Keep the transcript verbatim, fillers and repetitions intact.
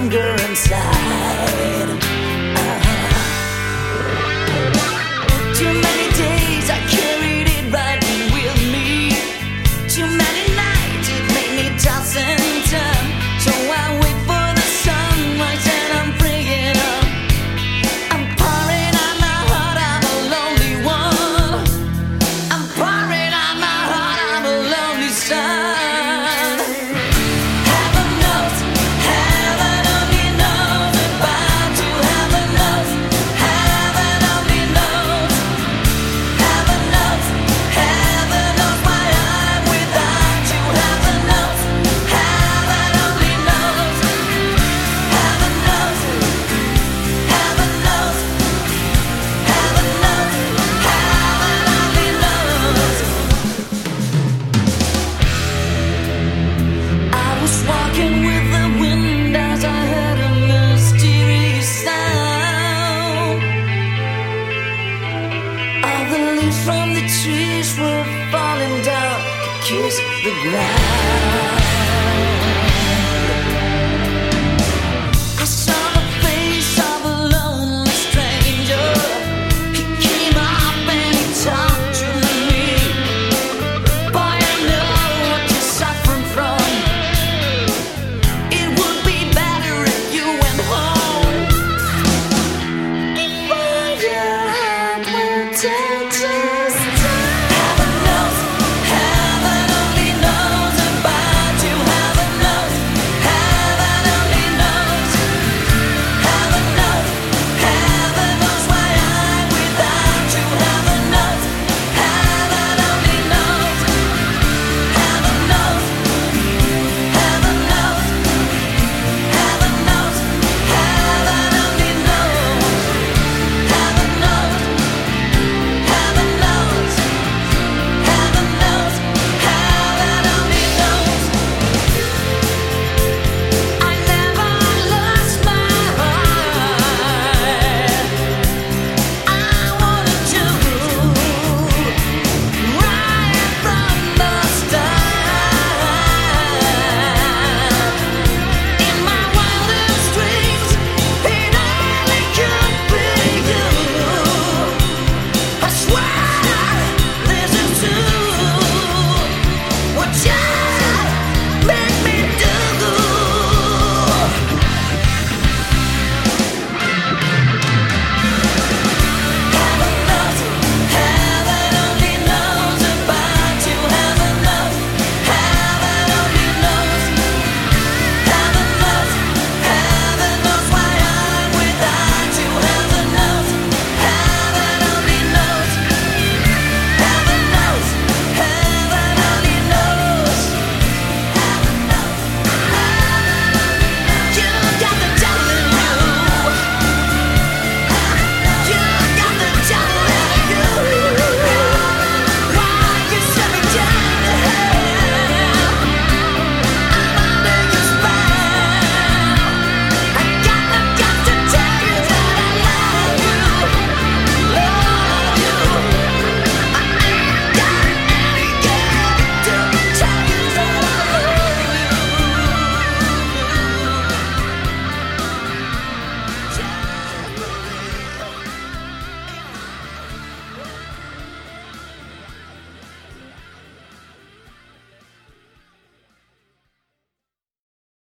hunger inside. Uh-huh. Too many days I carried it right with me. Too many nights it made me toss and turn. So I wait for the sunrise and I'm praying up. I'm pouring out my heart, I'm a lonely one. I'm pouring out my heart, I'm a lonely son. From the trees were falling down to kiss the ground.